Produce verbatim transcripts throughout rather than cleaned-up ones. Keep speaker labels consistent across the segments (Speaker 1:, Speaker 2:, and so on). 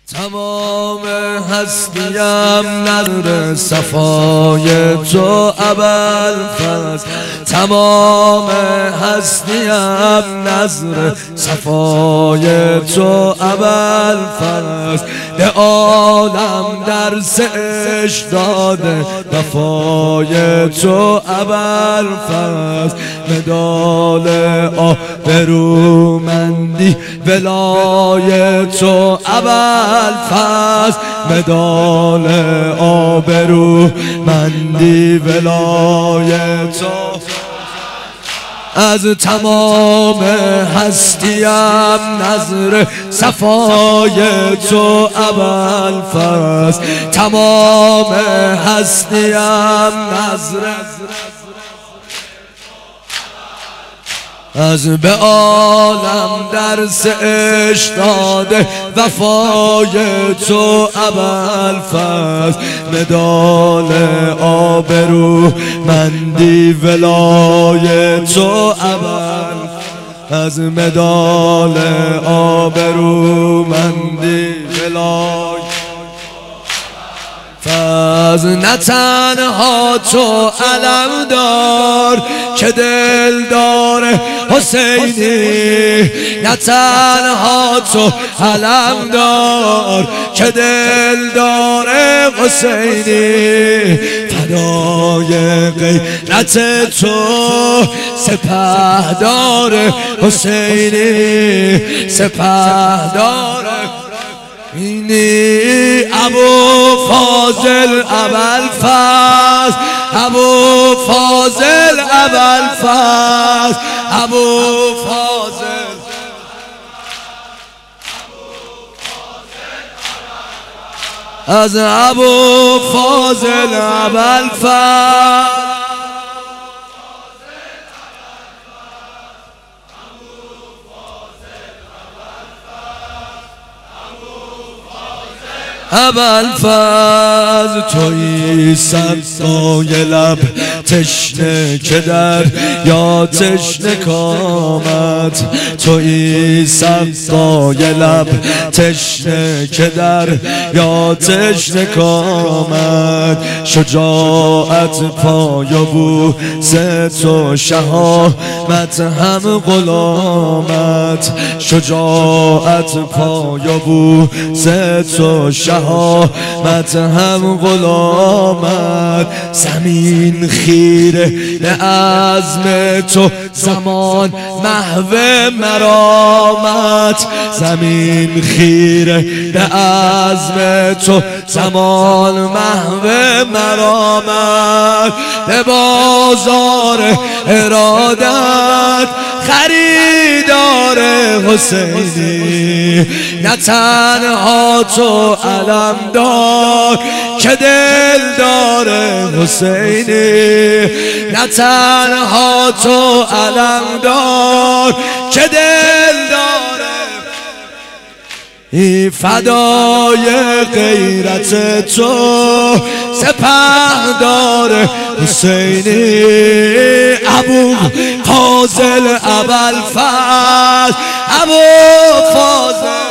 Speaker 1: تمام هستیم نظر صفای تو ابوالفضل، تمام هستیم نظر صفای تو ابوالفضل. به عالم درس عشق داده وفای تو ابوالفضل. مدال آبرومندی ولای تو ابوالفضل، مدال آبرومندی ولای تو. از تمام هستیم نظر صفای تو ابوالفضل، تمام هستیم نظر از به عالم درس عشق داده وفای تو ابوالفضل. مدال آبرومندی ولای تو ابوالفضل، از مدال آبرومندی ولای فاز. نه تنها تو علم دار که دل داره حسینی، نه تنها تو علم دار که دل داره حسینی. فدای غیرت تو سپهدار حسینی، سپهدار اینی ابو فاضل ابوالفضل، ابو فاضل ابوالفضل، ابو فاضل از ابو فاضل ابوالفضل. ابوالفضل تویی سقای لب تشنه که در یا تشنه کامت، تویی سقای لب تشنه که در یا تشنه کامت. شجاعت پای و بوس تو شهامت هم غلامت، شجاعت پای و بوس تو شهامت هم غلامت. زمین خیره به عزم تو زمان محو مرامت، زمین خیره به عزم تو زمان محو مرامت. به بازار ارادت خریدار حسینی، نه تنها تو علم دار که دل داره حسینی، نه تنها تو علم دار که دل داره. ای فدای غیرت تو سپهدار حسینی، ابو فاضل ابوالفضل، ابو فاضل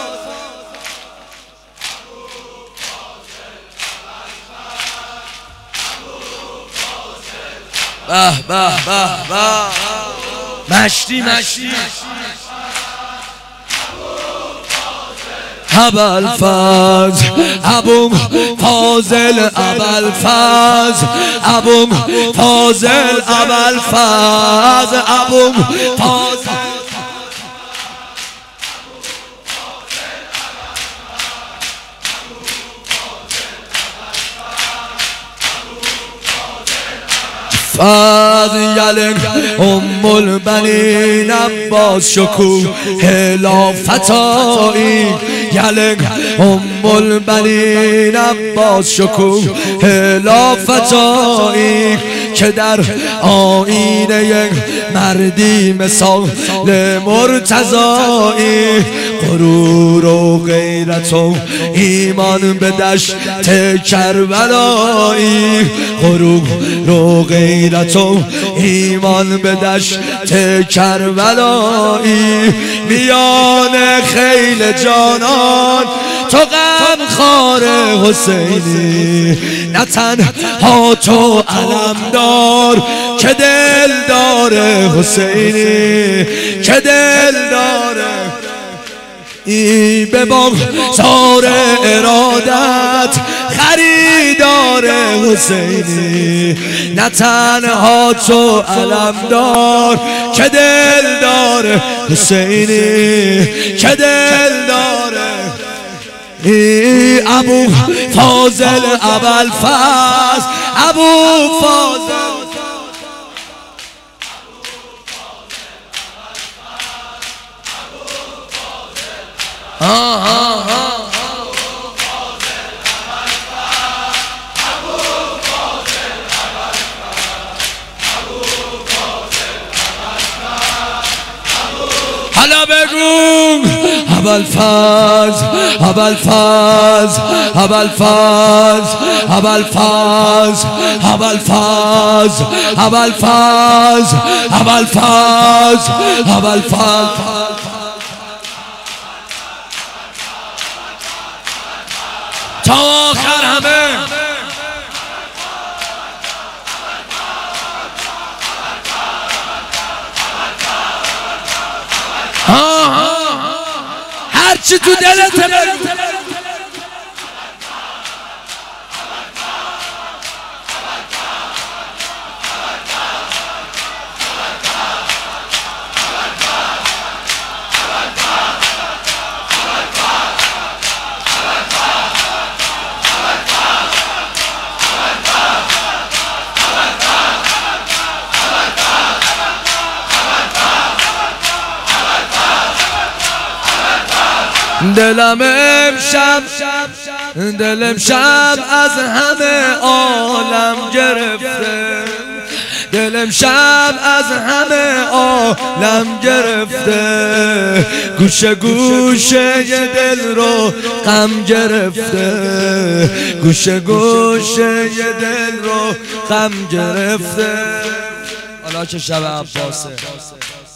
Speaker 1: به به به به مشتی مشتی ابوالفضل، ابو فاضل ابوالفضل، ابو فاضل ابوالفضل، ابو فاضل فضل ام البنین عباس شکوه لافتایی، یلنگ ام البنین عباس شکوه لافتایی. که در آینه مردی مثال مرتضایی. غرور و غیرت و ایمان به دشت کربلایی، غرور و غیرت و ایمان به دشت کربلایی. میان خیل جانان تو غم خار حسینی، نه تنها تو علمدار که دل داره حسینی، که دل داره ای به بازار ارادت خریدار حسینی، نه تنها تو علمدار که دل داره حسینی، که دل داره ای ابو فاضل ابوالفضل، ابو فاضل آه آه آه حالا بگو ابوالفضل ابوالفضل ابوالفضل ابوالفضل ابوالفضل ابوالفضل ابوالفضل ابوالفضل تا آخر همه هرچی تو دلت بگو دلم امشب دلم شب از همه عالم گرفته، دلم شب از همه عالم گرفته، گوشه گوشه ی دل رو غم گرفته، گوشه گوشه ی دل رو غم گرفته. حالا که شب عباسه